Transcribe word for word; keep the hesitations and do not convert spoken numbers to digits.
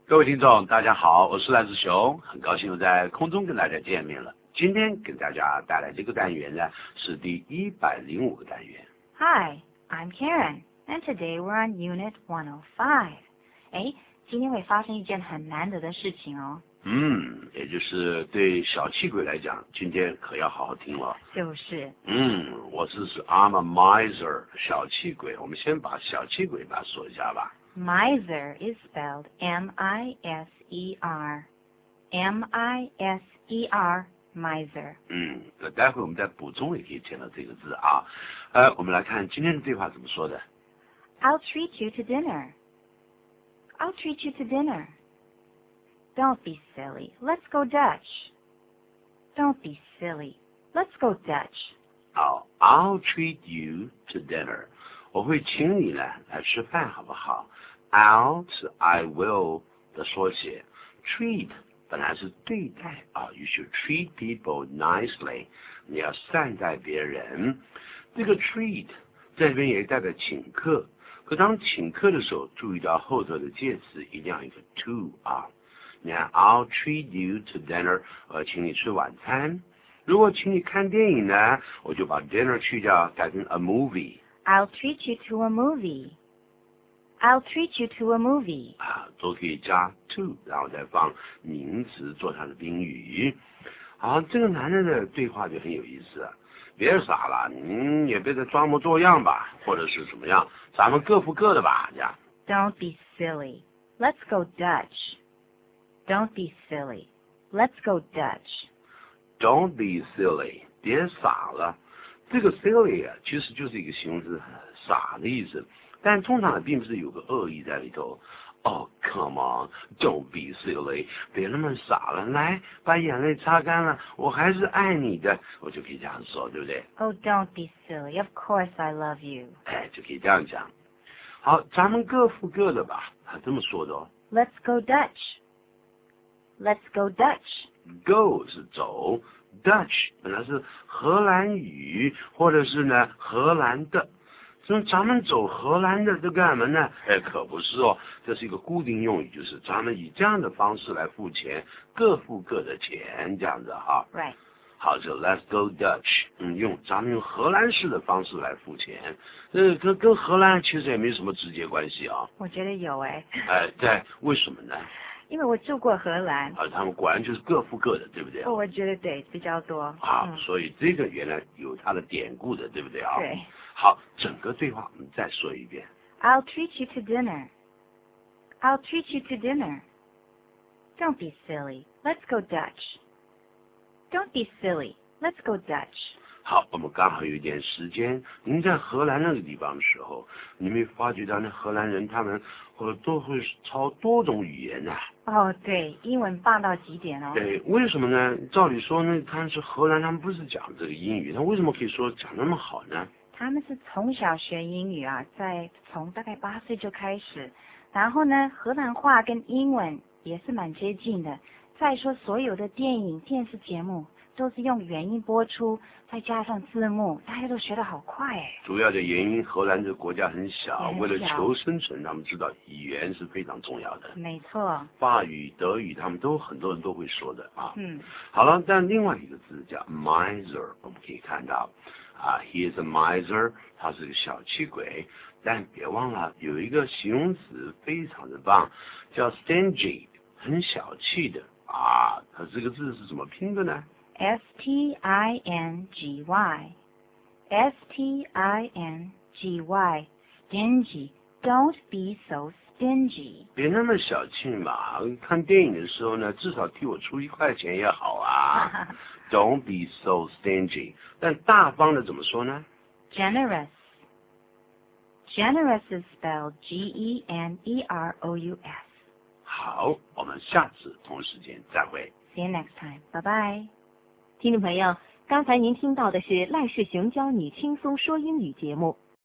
各位听众，大家好，我是赖志雄，很高兴又在空中跟大家见面了。今天给大家带来这个单元呢，是第一百零五个单元。 Hi, I'm Karen, and today we're on Unit one oh five. 哎，今天会发生一件很难得的事情哦。 嗯，也就是对小气鬼来讲，今天可要好好听了。 就是。 嗯，我是是 I'm a miser， 小气鬼。我们先把小气鬼把它说一下吧。 Miser is spelled M I S E R. M I S E R, miser. 嗯，那待会我们再补充也可以见到这个字啊。呃，我们来看今天的对话怎么说的。 I'll treat you to dinner. I'll treat you to dinner. Don't be silly. Let's go Dutch. Don't be silly. Let's go Dutch. 好 I'll treat you to dinner. 我会请你呢来吃饭，好不好 ？I'll 是 I will 的缩写 ，treat 本来是对待啊 ，you should treat people nicely。你要善待别人。这个 treat 在这边也代表请客，可当请客的时候，注意到后头的介词一定要有一个 to 啊。你看 I'll treat you to dinner， 我请你吃晚餐。如果请你看电影呢，我就把 dinner 去掉，改成 a movie。I'll treat you to a movie. I'll treat you to a movie. 啊，都可以加 to， 然后再放名词做它的宾语。好，这个男人的对话就很有意思，别傻了，您也别再装模作样吧，或者是怎么样，咱们各付各的吧，这样。 Don't be silly. Let's go Dutch. Don't be silly. Let's go Dutch. Don't be silly. 别傻了。这个 silly 啊，其实就是一个形容词，傻的意思，但通常并不是有个恶意在里头。Oh, come on, don't be silly. 别那么傻了，来，把眼泪擦干了，我还是爱你的，我就可以这样说，对不对？ Oh, don't be silly. Of course I love you. 哎，就可以这样讲。好，咱们各付各的吧，他这么说的哦。 Let's go Dutch. Let's go Dutch. Go 是走 ，Dutch 本来是荷兰语，或者是呢荷兰的。说咱们走荷兰的这干嘛呢？哎，可不是哦，这是一个固定用语，就是咱们以这样的方式来付钱，各付各的钱，这样子哈。 Right. 好，就 Let's go Dutch， 嗯，用咱们用荷兰式的方式来付钱，呃，跟跟荷兰其实也没什么直接关系啊。 我觉得有哎。 哎，对，为什么呢？ 因为我住过荷兰。 啊，他们果然就是各付各的，对不对？ 我觉得对，比较多。 啊、 嗯， 所以这个原来有它的典故的，对不对啊？ 对。 好，整个对话我们再说一遍。 I'll treat you to dinner. I'll treat you to dinner. Don't be silly. Let's go Dutch. Don't be silly. Let's go Dutch. 好，我们刚好有一点时间。您在荷兰那个地方的时候，你没发觉到那荷兰人他们呃都会操多种语言呐、 啊？哦，对，英文棒到极点哦。 对，为什么呢？照理说呢，他们是荷兰，他们不是讲这个英语，他为什么可以说讲那么好呢？ 他们是从小学英语啊，在从大概八岁就开始，然后呢，荷兰话跟英文也是蛮接近的。再说所有的电影、电视节目都是用原音播出，再加上字幕，大家都学得好快哎。 主要的原因，荷兰这个国家很小， 很小为了求生存，他们知道语言是非常重要的。 没错。 法语、德语，他们都很多人都会说的啊。 嗯。 好了，但另外一个字叫 miser， 我们可以看到啊 ，he is a miser， 他是个小气鬼。但别忘了有一个形容词非常的棒，叫 stingy， 很小气的啊。它这个字是怎么拼的呢？ S T I N G Y S T I N G Y Stingy. Don't be so stingy. 别那么小气嘛，看电影的时候呢，至少替我出一块钱也好啊。Don't be so stingy. 但大方的怎么说呢？ Generous. Generous is spelled G E N E R O U S. 好，我们下次同一时间再会。 See you next time. Bye bye. 听众朋友，刚才您听到的是赖世雄教你轻松说英语节目。